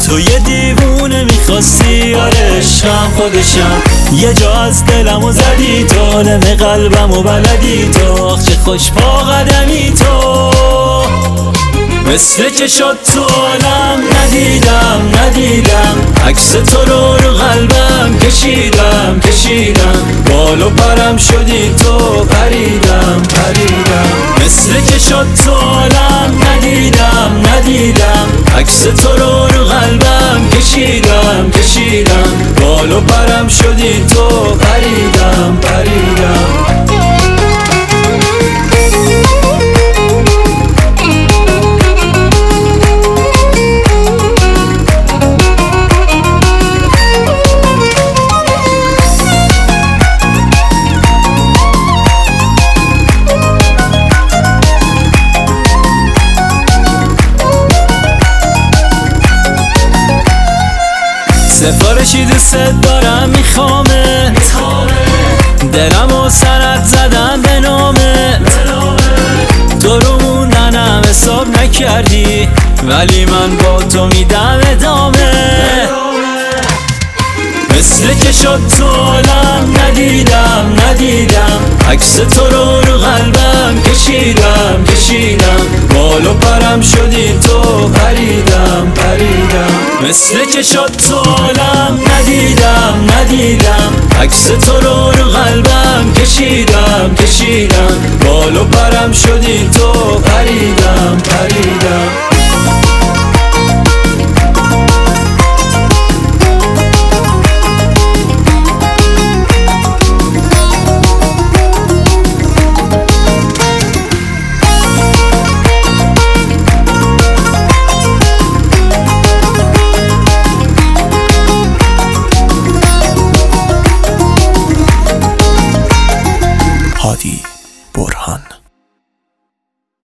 تو یه دیوونه میخواستی، آره عشقم خودشم. یه جا از دلمو زدی تو، عالم قلبمو بلدی تو، آخ چه خوش پا قدمی تو. مثل چشات تو عالم ندیدم، عکس تو رو قلبم کشیدم. بال و پرم شدی تو، پریدم. مثل چشات تو عالم ندیدم، عکس تو رو قلبم کشیدم. بال و پرم شدی تو، پریدم. سفارشی دوست دارم میخوامه، دلم و سرت زدم به نامه. تو رو موندنم حساب نکردی، ولی من با تو میدم ادامه. مثل چشات تو عالم ندیدم، عکس تو رو قلبم کشیدم. بال و پرم شدی تو، پریدم. مثل چشات تو عالم ندیدم، عکس تو رو قلبم کشیدم. بال و پرم شدی تو، پریدم. هادی برهان.